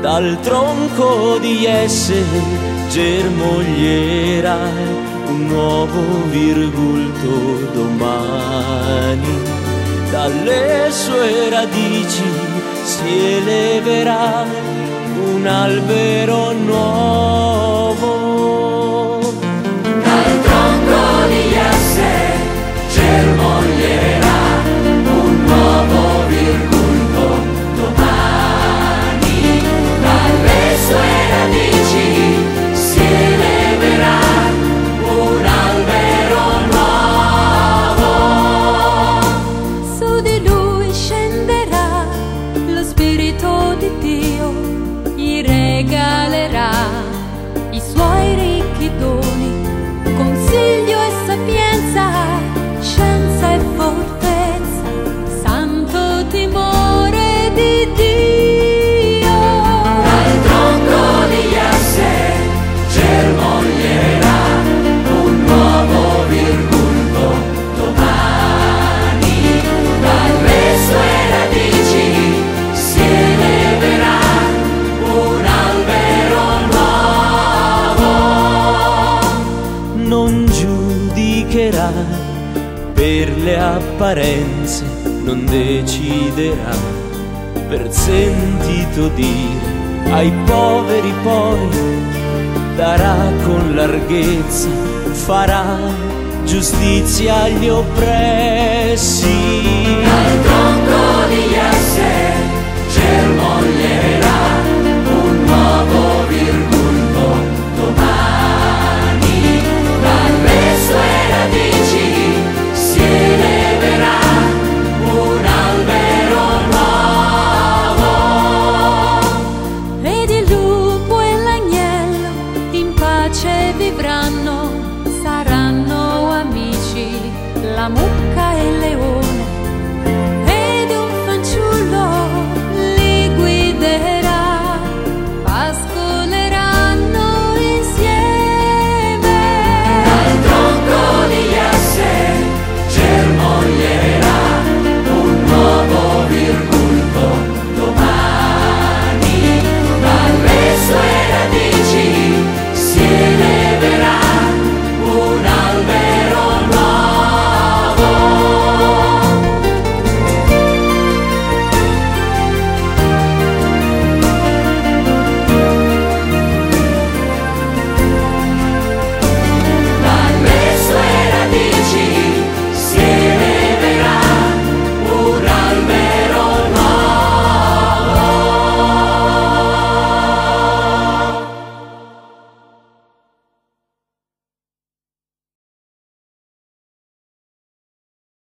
dal tronco di Jesse germoglierai un nuovo virgulto domani. Dalle sue radici si eleverà un albero nuovo. Dal tronco di Jesse germoglierà un nuovo virgulto domani. Dalle sue radici si eleverà un albero nuovo. Su di lui scenderà lo Spirito di Dio, gli regalerà i suoi ricchi doni, consiglio e sapienza, scienza e fortezza, santo timore di Dio. Dal tronco di Jesse germoglierà un nuovo virgulto domani. Dalle sue radici si eleverà un albero nuovo. Non giudicherà per le apparenze, non deciderà per sentito dire. Ai poveri poi darà con larghezza, farà giustizia agli oppressi. Dal tronco di Jesse